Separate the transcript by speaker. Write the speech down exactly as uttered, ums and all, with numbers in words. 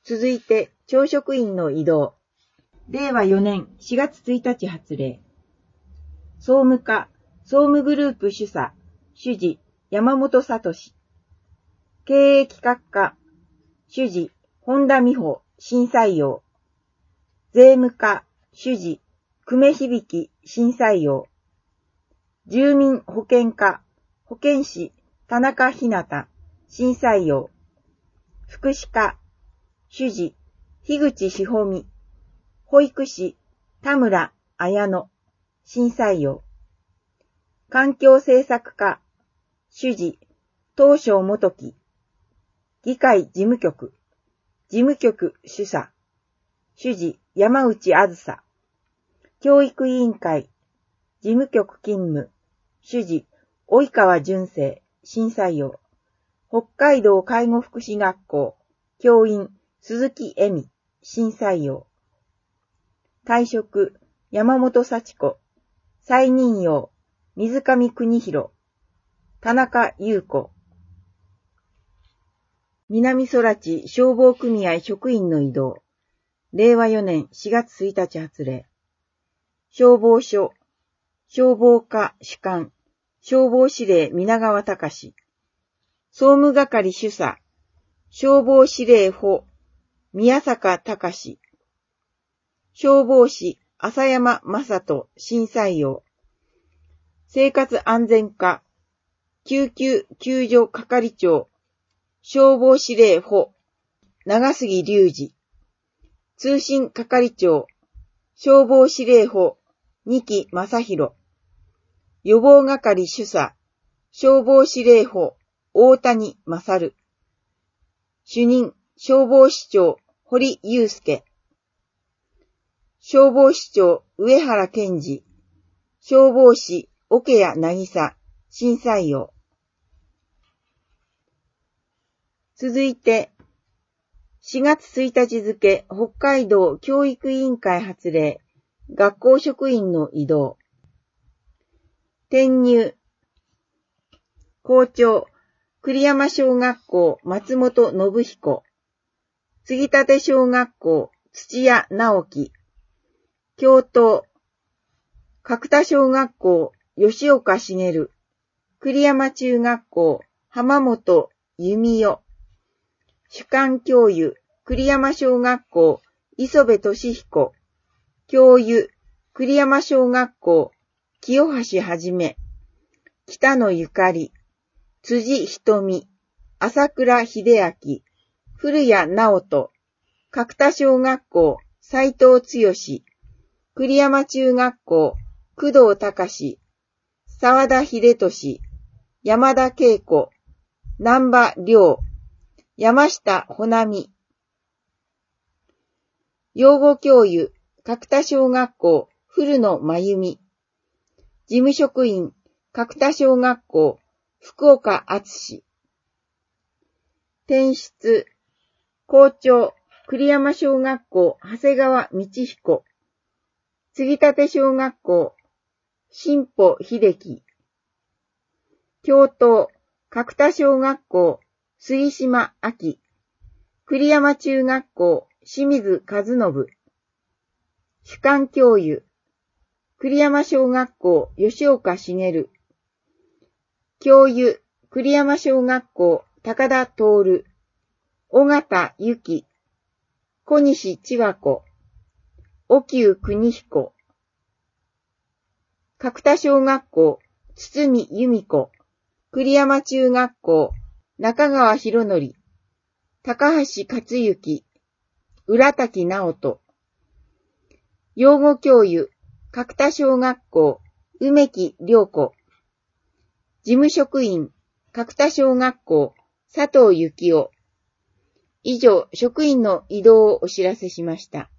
Speaker 1: 続いて、教職員の異動。れいわよねんしがつついたち発令。総務課、総務グループ主査、主事、山本聡。経営企画課、主事、本田美穂、新採用。税務課、主事、久米響、新採用。住民保健課、保健師、田中ひなた、新採用。福祉課、主事、樋口しほみ。保育士、田村綾乃、新採用。環境政策課、主事、東証元樹。議会事務局、事務局主査。主事、山内あずさ。教育委員会、事務局勤務。主事、及川淳生、新採用。北海道介護福祉学校、教員、鈴木恵美、新採用。退職、山本幸子。再任用、水上邦弘。田中優子。南空知消防組合職員の異動。れいわよねんしがつついたち発令。消防署、消防課主幹、消防司令皆川隆。総務係主査、消防司令補、宮坂隆。消防士、浅山正人、新採用。生活安全課、救急救助係長、消防司令補、長杉隆二。通信係長、消防司令補、二木正弘。予防係主査、消防司令補、大谷勝。主任、消防士長、堀祐介。消防士長、上原健二。消防士、桶谷渚、新採用。続いて、しがつついたち付、北海道教育委員会発令、学校職員の異動。転入。校長、栗山小学校、松本信彦。継立小学校、土屋直樹。教頭、角田小学校、吉岡茂。栗山中学校、浜本弓代。主幹教諭、栗山小学校、磯部俊彦。教諭、栗山小学校、清橋はじめ。北野ゆかり。辻瞳。朝倉秀明。古谷直人。角田小学校、斉藤剛。栗山中学校、工藤隆。沢田秀俊。山田恵子。南波亮。山下穂波。養護教諭、角田小学校、古野真由美。事務職員、角田小学校、福岡敦。転出、校長、栗山小学校、長谷川道彦。継立小学校、新保秀樹。教頭、角田小学校、杉島明。栗山中学校、清水和信。主幹教諭、栗山小学校、吉岡茂。教諭、栗山小学校、高田徹。尾形由紀。小西千和子。沖生邦彦。角田小学校、堤由美子。栗山中学校、中川博則。高橋克行。浦滝直人。養護教諭、角田小学校、梅木良子。事務職員、角田小学校、佐藤幸夫。以上、職員の異動をお知らせしました。